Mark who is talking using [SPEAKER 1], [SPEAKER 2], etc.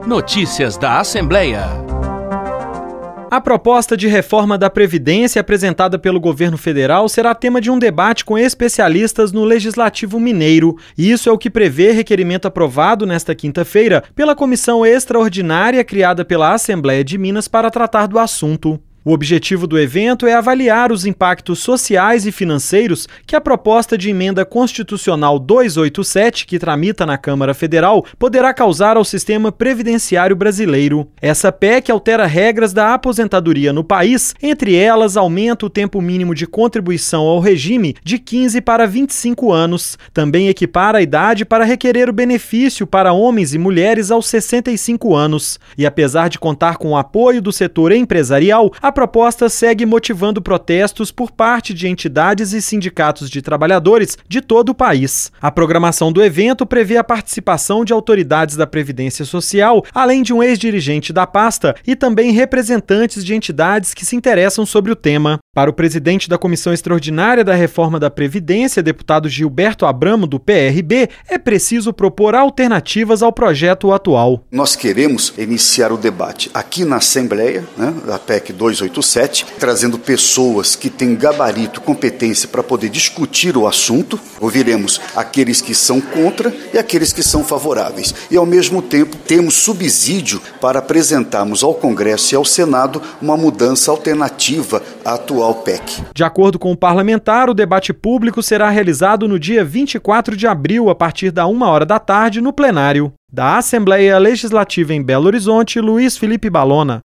[SPEAKER 1] Notícias da Assembleia.
[SPEAKER 2] A proposta de reforma da Previdência apresentada pelo governo federal será tema de um debate com especialistas no Legislativo Mineiro. E isso é o que prevê requerimento aprovado nesta quinta-feira pela comissão extraordinária criada pela Assembleia de Minas para tratar do assunto. O objetivo do evento é avaliar os impactos sociais e financeiros que a proposta de emenda constitucional 287, que tramita na Câmara Federal, poderá causar ao sistema previdenciário brasileiro. Essa PEC altera regras da aposentadoria no país, entre elas aumenta o tempo mínimo de contribuição ao regime de 15 para 25 anos. Também equipara a idade para requerer o benefício para homens e mulheres aos 65 anos. E apesar de contar com o apoio do setor empresarial, a proposta segue motivando protestos por parte de entidades e sindicatos de trabalhadores de todo o país. A programação do evento prevê a participação de autoridades da Previdência Social, além de um ex-dirigente da pasta e também representantes de entidades que se interessam sobre o tema. Para o presidente da Comissão Extraordinária da Reforma da Previdência, deputado Gilberto Abramo, do PRB, é preciso propor alternativas ao projeto atual.
[SPEAKER 3] Nós queremos iniciar o debate aqui na Assembleia, da PEC 287, trazendo pessoas que têm gabarito, competência para poder discutir o assunto. Ouviremos aqueles que são contra e aqueles que são favoráveis. E, ao mesmo tempo, temos subsídio para apresentarmos ao Congresso e ao Senado uma mudança alternativa à atual PEC.
[SPEAKER 2] De acordo com o parlamentar, o debate público será realizado no dia 24 de abril, a partir da 13h no plenário. Da Assembleia Legislativa em Belo Horizonte, Luiz Felipe Balona.